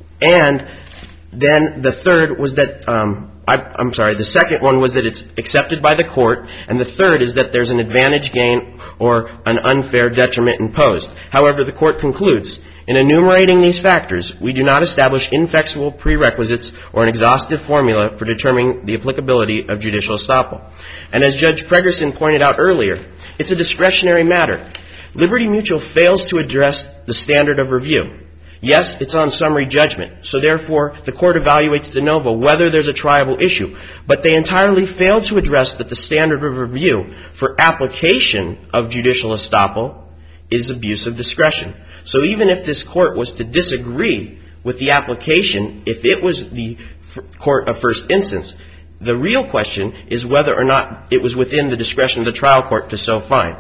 Speaker 5: and then the third was that, um, I, I'm sorry, the second one was that it's accepted by the court, and the third is that there's an advantage gain or an unfair detriment imposed. However, the court concludes, in enumerating these factors, we do not establish inflexible prerequisites or an exhaustive formula for determining the applicability of judicial estoppel. And as Judge Pregerson pointed out earlier, it's a discretionary matter. Liberty Mutual fails to address the standard of review. Yes, it's on summary judgment, so therefore the court evaluates de novo whether there's a triable issue, but they entirely fail to address that the standard of review for application of judicial estoppel is abuse of discretion. So even if this court was to disagree with the application, if it was the court of first instance, the real question is whether or not it was within the discretion of the trial court to so find.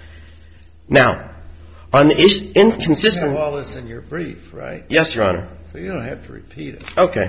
Speaker 5: Now, on the is- inconsistent...
Speaker 4: You have all this in your brief, right?
Speaker 5: Yes, Your Honor.
Speaker 4: So you don't have to repeat it.
Speaker 5: Okay.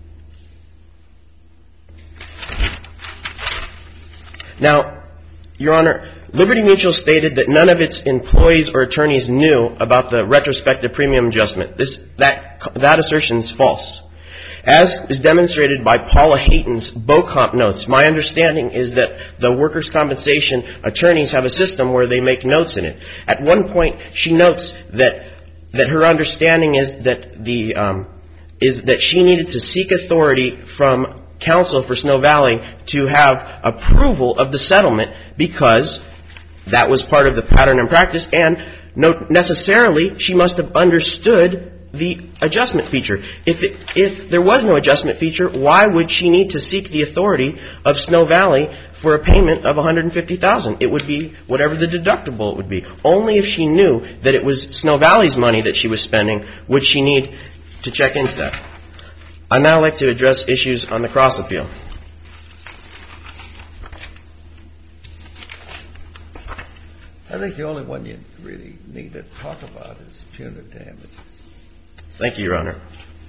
Speaker 5: Now, Your Honor, Liberty Mutual stated that none of its employees or attorneys knew about the retrospective premium adjustment. This, that, that assertion is false. As is demonstrated by Paula Hayton's BOCOMP notes, my understanding is that the workers' compensation attorneys have a system where they make notes in it. At one point, she notes that that her understanding is that the um, is that she needed to seek authority from counsel for Snow Valley to have approval of the settlement because that was part of the pattern and practice, and no, necessarily she must have understood the adjustment feature. If it, if there was no adjustment feature, why would she need to seek the authority of Snow Valley for a payment of one hundred fifty thousand dollars? It would be whatever the deductible it would be. Only if she knew that it was Snow Valley's money that she was spending would she need to check into that. I'd now like to address issues on the cross appeal.
Speaker 4: I think the only one you really need to talk about is punitive damages.
Speaker 5: Thank you, Your Honor.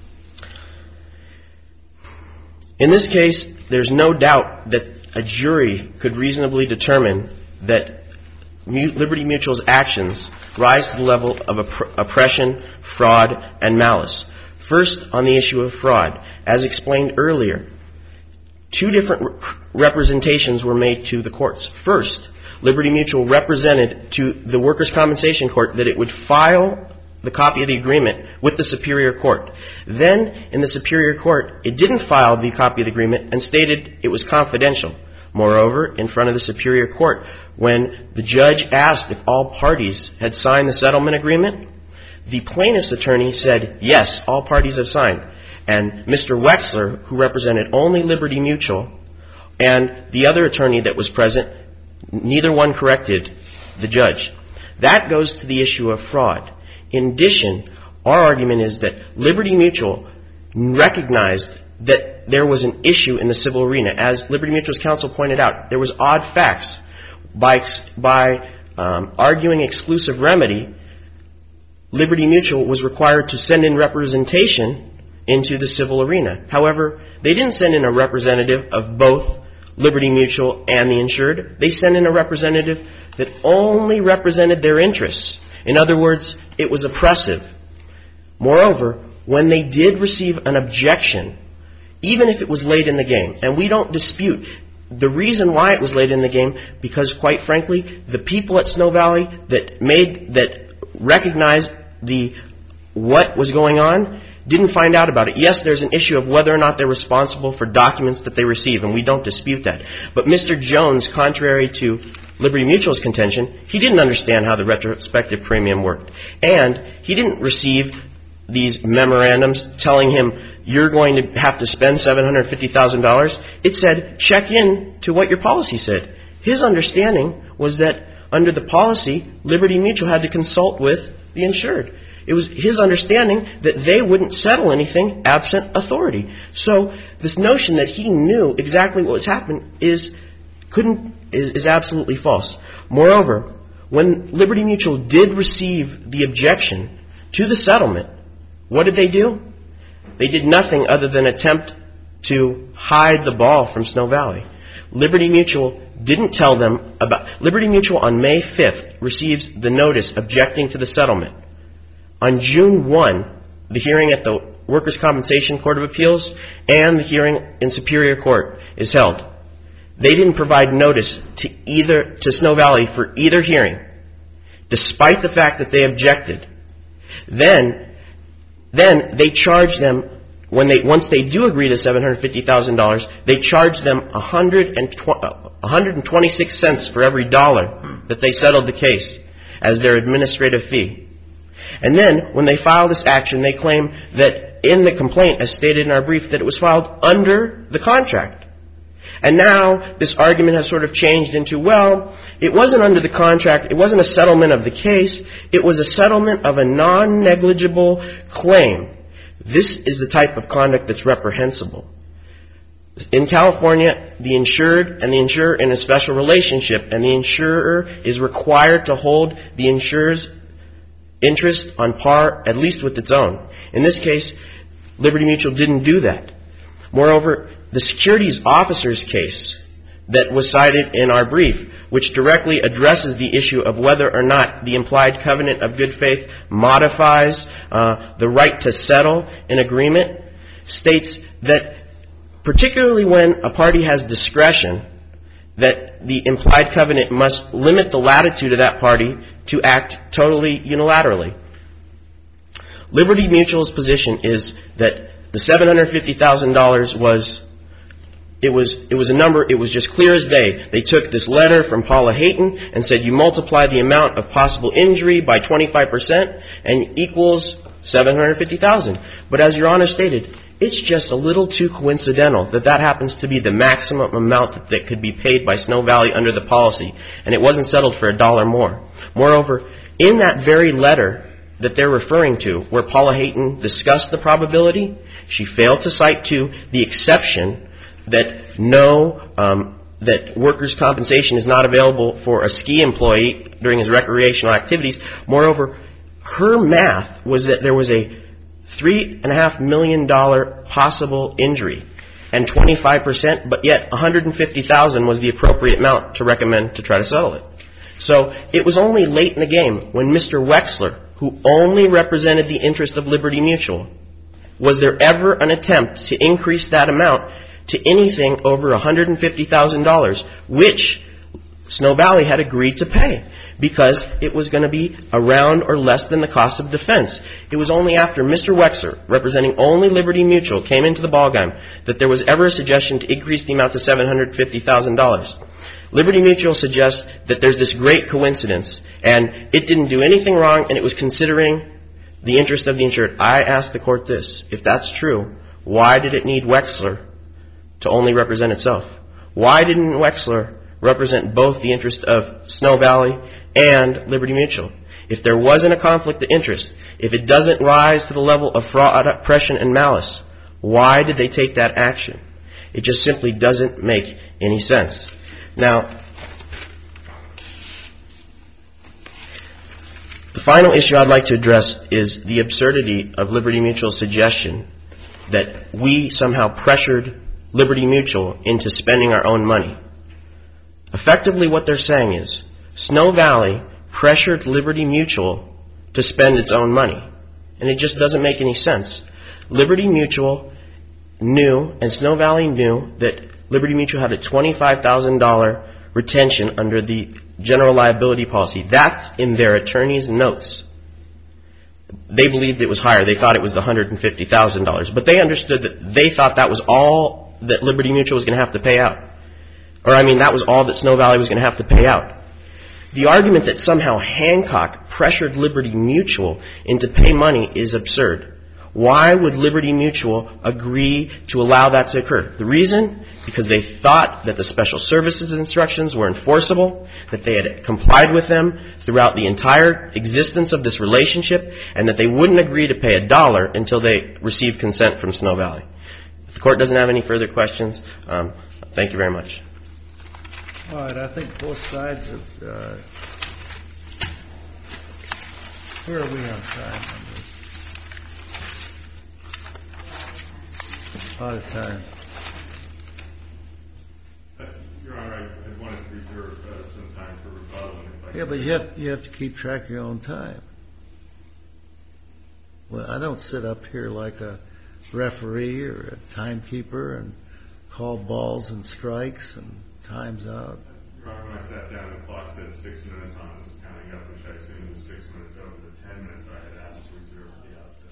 Speaker 5: In this case, there's no doubt that a jury could reasonably determine that Liberty Mutual's actions rise to the level of opp- oppression, fraud, and malice. First, on the issue of fraud. As explained earlier, two different re- representations were made to the courts. First, Liberty Mutual represented to the Workers' Compensation Court that it would file the copy of the agreement with the Superior Court. Then, in the Superior Court, it didn't file the copy of the agreement and stated it was confidential. Moreover, in front of the Superior Court, when the judge asked if all parties had signed the settlement agreement, the plaintiff's attorney said, yes, all parties have signed. And Mister Wexler, who represented only Liberty Mutual, and the other attorney that was present, neither one corrected the judge. That goes to the issue of fraud. In addition, our argument is that Liberty Mutual recognized that there was an issue in the civil arena. As Liberty Mutual's counsel pointed out, there was odd facts. By, by um, arguing exclusive remedy, Liberty Mutual was required to send in representation into the civil arena. However, they didn't send in a representative of both Liberty Mutual and the insured. They sent in a representative that only represented their interests. In other words, it was oppressive. Moreover, when they did receive an objection, even if it was late in the game, and we don't dispute the reason why it was late in the game, because quite frankly, the people at Snow Valley that made, that recognized the, what was going on, didn't find out about it. Yes, there's an issue of whether or not they're responsible for documents that they receive, and we don't dispute that. But Mister Jones, contrary to Liberty Mutual's contention, he didn't understand how the retrospective premium worked. And he didn't receive these memorandums telling him, you're going to have to spend seven hundred fifty thousand dollars. It said, check in to what your policy said. His understanding was that under the policy, Liberty Mutual had to consult with the insured. It was his understanding that they wouldn't settle anything absent authority. So this notion that he knew exactly what was happening is couldn't is, is absolutely false. Moreover, when Liberty Mutual did receive the objection to the settlement, what did they do? They did nothing other than attempt to hide the ball from Snow Valley. Liberty Mutual didn't tell them about... Liberty Mutual on May fifth receives the notice objecting to the settlement. On June first, the hearing at the Workers' Compensation Court of Appeals and the hearing in Superior Court is held. They didn't provide notice to either to Snow Valley for either hearing, despite the fact that they objected. Then, then they charge them when they once they do agree to seven hundred fifty thousand dollars, they charge them one hundred twenty-six cents for every dollar that they settled the case as their administrative fee. And then, when they file this action, they claim that in the complaint, as stated in our brief, that it was filed under the contract. And now, this argument has sort of changed into, well, it wasn't under the contract, it wasn't a settlement of the case, it was a settlement of a non-negligible claim. This is the type of conduct that's reprehensible. In California, the insured and the insurer in a special relationship, and the insurer is required to hold the insurer's interest on par, at least with its own. In this case, Liberty Mutual didn't do that. Moreover, the securities officer's case that was cited in our brief, which directly addresses the issue of whether or not the implied covenant of good faith modifies uh, the right to settle an agreement, states that particularly when a party has discretion, that the implied covenant must limit the latitude of that party to act totally unilaterally. Liberty Mutual's position is that the seven hundred fifty thousand dollars was, it was, it was a number, it was just clear as day. They took this letter from Paula Hayton and said you multiply the amount of possible injury by twenty-five percent and equals seven hundred fifty thousand dollars. But as Your Honor stated, it's just a little too coincidental that that happens to be the maximum amount that, that could be paid by Snow Valley under the policy, and it wasn't settled for a dollar more. Moreover, in that very letter that they're referring to, where Paula Hayton discussed the probability, she failed to cite to the exception that no, um, that workers' compensation is not available for a ski employee during his recreational activities. Moreover, her math was that there was a three and a half million dollar possible injury and twenty-five percent, but yet one hundred fifty thousand was the appropriate amount to recommend to try to settle it. So it was only late in the game when Mister Wexler, who only represented the interest of Liberty Mutual, was there ever an attempt to increase that amount to anything over one hundred fifty thousand dollars, which Snow Valley had agreed to pay because it was going to be around or less than the cost of defense. It was only after Mister Wexler, representing only Liberty Mutual, came into the ballgame that there was ever a suggestion to increase the amount to seven hundred fifty thousand dollars. Liberty Mutual suggests that there's this great coincidence, and it didn't do anything wrong, and it was considering the interest of the insured. I asked the court this: if that's true, why did it need Wexler to only represent itself? Why didn't Wexler represent both the interest of Snow Valley and Liberty Mutual? If there wasn't a conflict of interest, if it doesn't rise to the level of fraud, oppression, and malice, why did they take that action? It just simply doesn't make any sense. Now, the final issue I'd like to address is the absurdity of Liberty Mutual's suggestion that we somehow pressured Liberty Mutual into spending our own money. Effectively, what they're saying is Snow Valley pressured Liberty Mutual to spend its own money. And it just doesn't make any sense. Liberty Mutual knew, and Snow Valley knew, that Liberty Mutual had a twenty-five thousand dollars retention under the general liability policy. That's in their attorney's notes. They believed it was higher. They thought it was the one hundred fifty thousand dollars. But they understood that they thought that was all that Liberty Mutual was going to have to pay out. Or, I mean, that was all that Snow Valley was going to have to pay out. The argument that somehow Hancock pressured Liberty Mutual into pay money is absurd. Why would Liberty Mutual agree to allow that to occur? The reason? Because they thought that the special services instructions were enforceable, that they had complied with them throughout the entire existence of this relationship, and that they wouldn't agree to pay a dollar until they received consent from Snow Valley. If the court doesn't have any further questions, um, thank you very much.
Speaker 4: All right, I think both sides have, uh, where are we on time? Out of time.
Speaker 1: Your Honor, I wanted to reserve uh, some time for rebuttal. If I
Speaker 4: Yeah, but you have, you have to keep track of your own time. Well, I don't sit up here like a referee or a timekeeper and call balls and strikes and times out.
Speaker 1: Your Honor, when I sat down, the clock said six minutes on. It was counting up, which I assumed was six minutes over the ten minutes I had asked to reserve at the outset.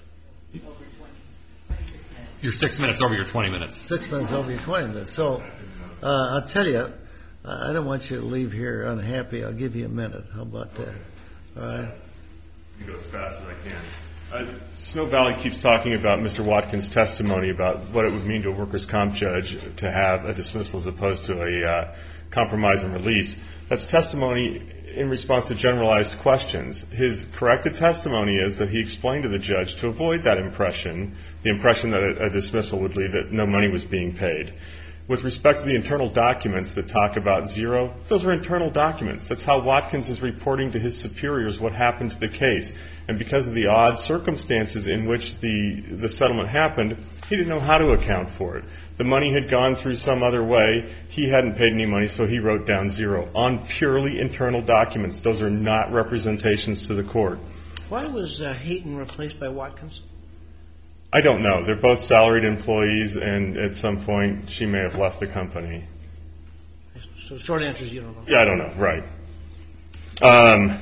Speaker 3: You're six minutes over your twenty minutes.
Speaker 4: Six minutes over your twenty minutes. So uh, I'll tell you, I don't want you to leave here unhappy. I'll give you a minute. How about that? All right.
Speaker 1: You go as fast as I can. Uh, Snow Valley keeps talking about Mister Watkins' testimony about what it would mean to a workers' comp judge to have a dismissal as opposed to a uh, compromise and release. That's testimony in response to generalized questions. His corrected testimony is that he explained to the judge to avoid that impression, the impression that a, a dismissal would leave that no money was being paid. With respect to the internal documents that talk about zero, those are internal documents. That's how Watkins is reporting to his superiors what happened to the case. And because of the odd circumstances in which the, the settlement happened, he didn't know how to account for it. The money had gone through some other way. He hadn't paid any money, so he wrote down zero on purely internal documents. Those are not representations to the court.
Speaker 2: Why was uh, Hayton replaced by Watkins?
Speaker 1: I don't know. They're both salaried employees, and at some point she may have left the company.
Speaker 2: So the short answer is you don't know.
Speaker 1: Yeah, I don't know. Right. Um,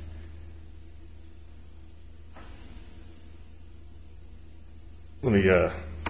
Speaker 1: let me. Uh,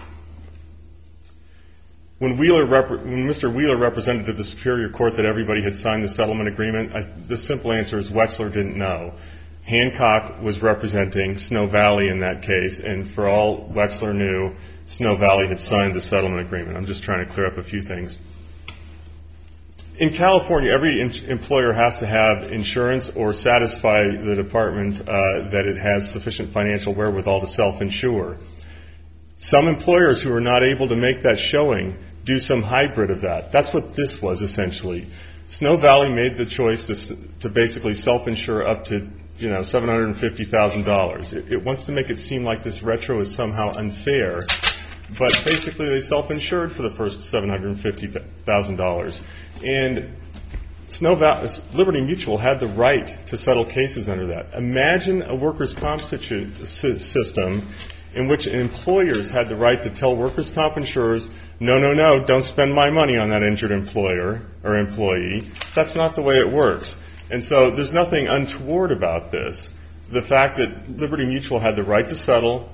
Speaker 1: when Wheeler, rep- when Mister Wheeler represented to the Superior Court that everybody had signed the settlement agreement, I, the simple answer is Wexler didn't know. Hancock was representing Snow Valley in that case, and for all Wexler knew, Snow Valley had signed the settlement agreement. I'm just trying to clear up a few things. In California, every in- employer has to have insurance or satisfy the department uh, that it has sufficient financial wherewithal to self-insure. Some employers who are not able to make that showing do some hybrid of that. That's what this was essentially. Snow Valley made the choice to, to basically self-insure up to you know, seven hundred fifty thousand dollars. It, it wants to make it seem like this retro is somehow unfair, but basically they self-insured for the first seven hundred fifty thousand dollars. And Snow Valley, Liberty Mutual had the right to settle cases under that. Imagine a workers' comp situ- system in which employers had the right to tell workers' comp insurers, no, no, no, don't spend my money on that injured employer or employee. That's not the way it works. And so there's nothing untoward about this. The fact that Liberty Mutual had the right to settle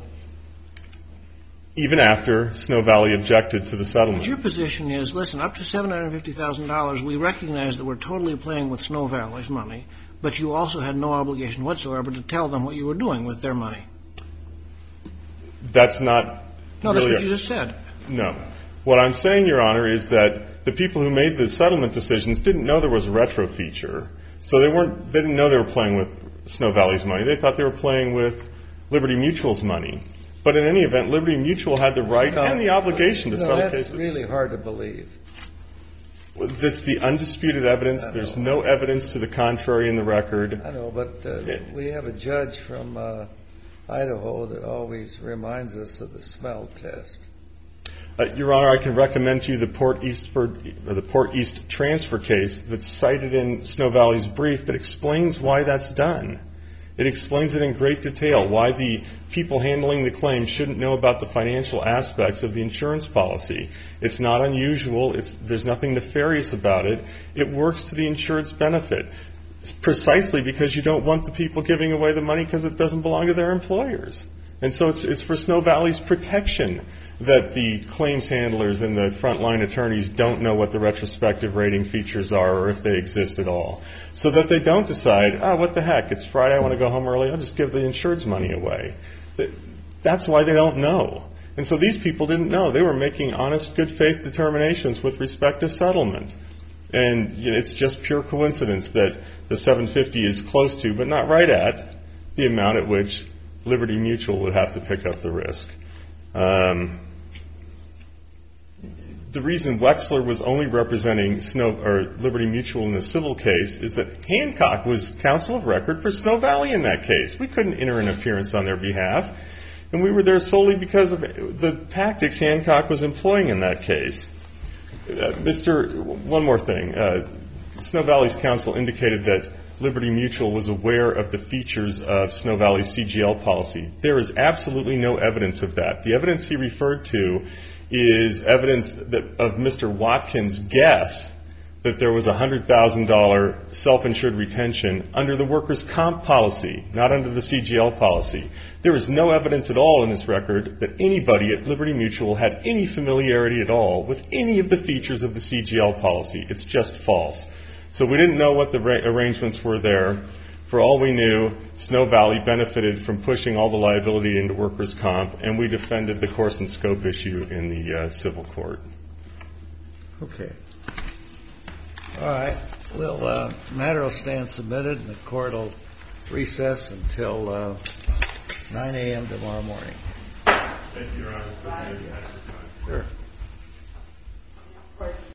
Speaker 1: even after Snow Valley objected to the settlement.
Speaker 2: But your position is, listen, up to seven hundred fifty thousand dollars, we recognize that we're totally playing with Snow Valley's money, but you also had no obligation whatsoever to tell them what you were doing with their money.
Speaker 1: That's not
Speaker 2: No, that's
Speaker 1: really
Speaker 2: what
Speaker 1: a,
Speaker 2: you just said.
Speaker 1: No. What I'm saying, Your Honor, is that the people who made the settlement decisions didn't know there was a retro feature. So they weren't, they didn't know they were playing with Snow Valley's money. They thought they were playing with Liberty Mutual's money. But in any event, Liberty Mutual had the right
Speaker 4: no,
Speaker 1: and the obligation to
Speaker 4: no,
Speaker 1: settle
Speaker 4: that's
Speaker 1: cases.
Speaker 4: That's really hard to believe.
Speaker 1: That's the undisputed evidence. There's no evidence to the contrary in the record.
Speaker 4: I know, but uh,
Speaker 1: it,
Speaker 4: we have a judge from uh, Idaho that always reminds us of the smell test.
Speaker 1: Uh, Your Honor, I can recommend to you the Port Eastford, or the Port East transfer case that's cited in Snow Valley's brief that explains why that's done. It explains it in great detail, why the people handling the claim shouldn't know about the financial aspects of the insurance policy. It's not unusual. It's, there's nothing nefarious about it. It works to the insured's benefit, precisely because you don't want the people giving away the money because it doesn't belong to their employers. And so it's, it's for Snow Valley's protection that the claims handlers and the frontline attorneys don't know what the retrospective rating features are or if they exist at all. So that they don't decide, oh, what the heck, it's Friday, I want to go home early, I'll just give the insured's money away. That's why they don't know. And so these people didn't know. They were making honest, good faith determinations with respect to settlement. And you know, it's just pure coincidence that the seven hundred fifty is close to, but not right at, the amount at which Liberty Mutual would have to pick up the risk. Um, the reason Wexler was only representing Snow or Liberty Mutual in the civil case is that Hancock was counsel of record for Snow Valley in that case. We couldn't enter an appearance on their behalf, and we were there solely because of the tactics Hancock was employing in that case. Uh, Mister One more thing. Uh, Snow Valley's counsel indicated that Liberty Mutual was aware of the features of Snow Valley's C G L policy. There is absolutely no evidence of that. The evidence he referred to is evidence that of Mister Watkins' guess that there was a one hundred thousand dollars self-insured retention under the workers' comp policy, not under the C G L policy. There is no evidence at all in this record that anybody at Liberty Mutual had any familiarity at all with any of the features of the C G L policy. It's just false. So we didn't know what the ra- arrangements were there. For all we knew, Snow Valley benefited from pushing all the liability into workers' comp, and we defended the course and scope issue in the uh, civil court.
Speaker 4: Okay. All right. Well, uh, the matter will stand submitted, and the court will recess until uh, nine a.m. tomorrow morning.
Speaker 1: Thank you, Your Honor.
Speaker 4: Sure.